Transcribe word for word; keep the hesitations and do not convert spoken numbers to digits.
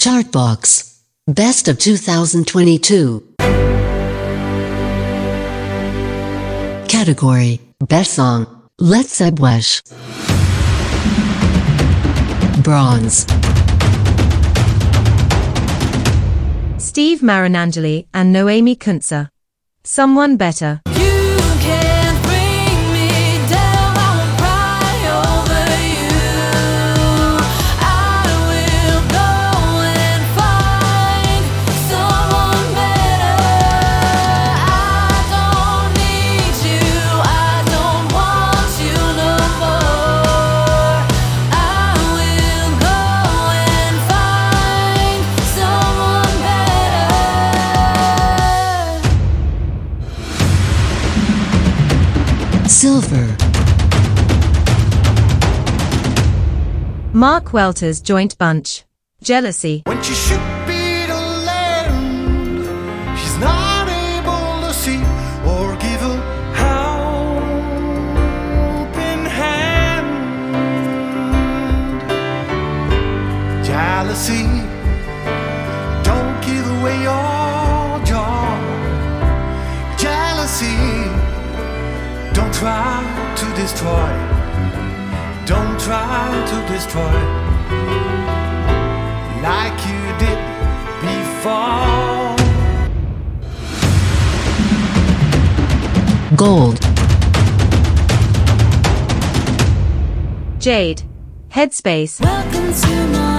Chartbox. Best of two thousand twenty-two. Category: Best Song. Let's Sebwesh. Bronze. Steve Marinangeli and Noemi Kunza. Someone Better. Silver. Mark Welter's joint bunch. Jealousy. When she should be to land, she's not able to see or give a helping hand. Jealousy, don't give away your joy. Jealousy, don't try to destroy. Don't try to destroy like you did before. Gold. Jade. Headspace. Welcome to my